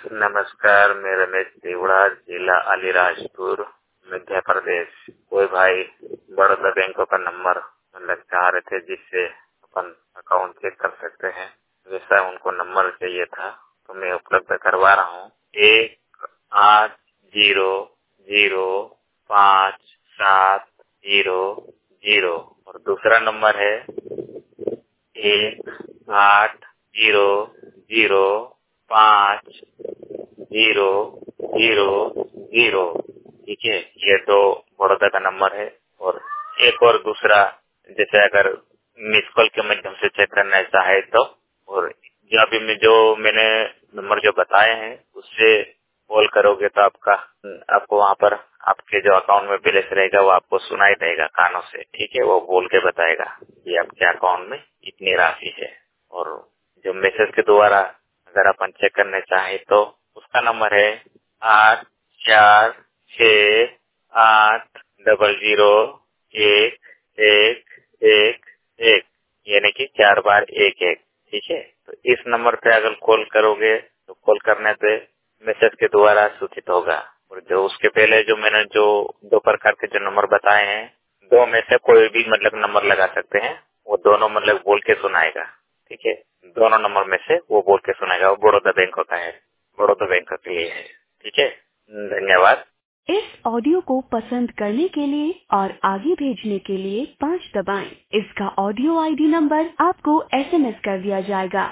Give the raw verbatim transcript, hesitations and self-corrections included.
नमस्कार, मैं रमेश देवड़ा, जिला अलीराजपुर, मध्य प्रदेश। कोई भाई बड़ौदा बैंक का नंबर मतलब चाह रहे थे जिससे अपन अकाउंट चेक कर सकते हैं, वैसा उनको नंबर चाहिए था तो मैं उपलब्ध करवा रहा हूँ। एक आठ जीरो जीरो पाँच सात जीरो जीरो और दूसरा नंबर है एक आठ जीरो जीरो पाँच जीरो जीरो जीरो। ठीक है, ये दो बड़ौदा का नंबर है। और एक और दूसरा, जैसे अगर मिस कॉल के माध्यम से चेक करना चाहे तो, और जो अभी में जो मैंने नंबर जो बताए हैं उससे कॉल करोगे तो आपका आपको वहाँ पर आपके जो अकाउंट में बैलेंस रहेगा वो आपको सुनाई देगा कानों से। ठीक है, वो बोल के बताएगा कि आपके अकाउंट में इतनी राशि है। और जो मैसेज के द्वारा अगर अपन चेक करने चाहे तो उसका नंबर है आठ चार छः आठ डबल जीरो एक एक एक एक, यानी कि चार बार एक एक। ठीक है, तो इस नंबर पे अगर कॉल करोगे तो कॉल करने पे मैसेज के द्वारा सूचित होगा। और जो उसके पहले जो मैंने जो दो प्रकार के जो नंबर बताए हैं, दो में से कोई भी मतलब नंबर लगा सकते हैं, वो दोनों मतलब बोल के सुनाएगा। ठीक है, दोनों नंबर में से वो बोल के सुनाएगा। वो बड़ौदा बैंक का है, बड़ौदा बैंक के लिए है। ठीक है, धन्यवाद। इस ऑडियो को पसंद करने के लिए और आगे भेजने के लिए पाँच दबाएं। इसका ऑडियो आईडी नंबर आपको एसएमएस कर दिया जाएगा।